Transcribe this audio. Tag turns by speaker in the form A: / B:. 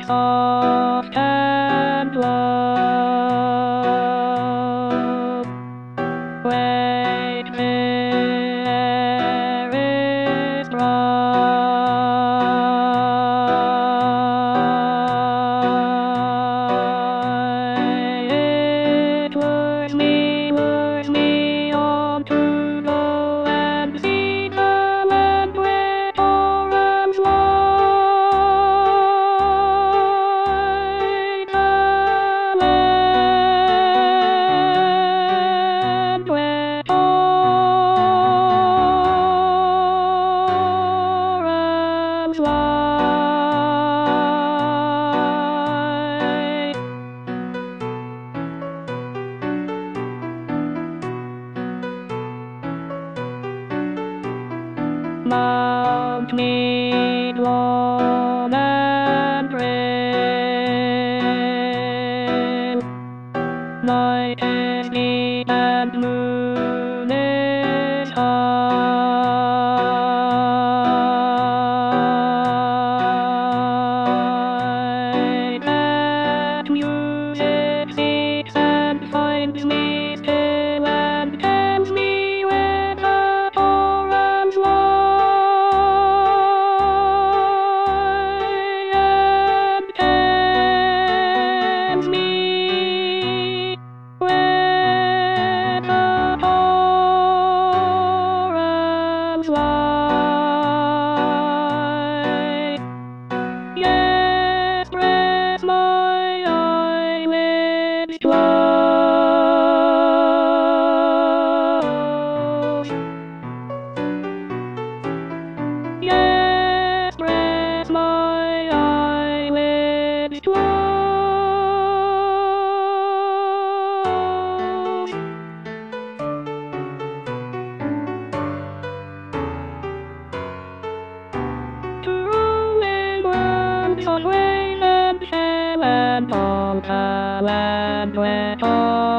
A: soft and low. Wait, there is bright. It lures me on to go and see the land with arms wide. The land with arms wide. Mount me warm and brave. Night is deep and moon is high. That music seeks and finds me still and tends me with her arms wide, and tends me with her arms wide. Yes, press my eyelids close. Yes, press my eyelids close. To England, on Wayland, Shell and Tonka, land where